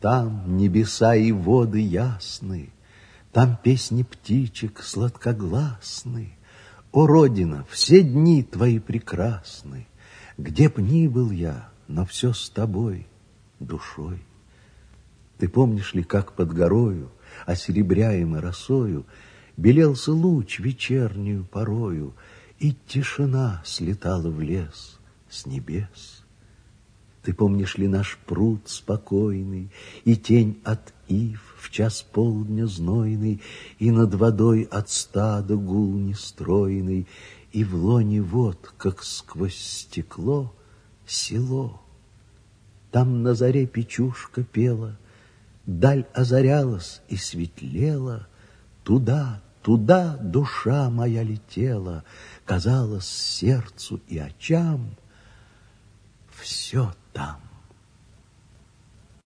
Там небеса и воды ясны, там песни птичек сладкогласны. О, Родина, все дни твои прекрасны. Где б ни был я, но все с тобой душой. Ты помнишь ли, как под горою, осеребряемой росою, белелся луч вечернюю порою, и тишина слетала в лес с небес? Ты помнишь ли наш пруд спокойный, и тень от ив в час полдня знойный, и над водой от стада гул нестройный, и в лоне вод, как сквозь стекло, село? Там на заре печушка пела, даль озарялась и светлела. Туда, туда душа моя летела, казалось сердцу и очам, все там.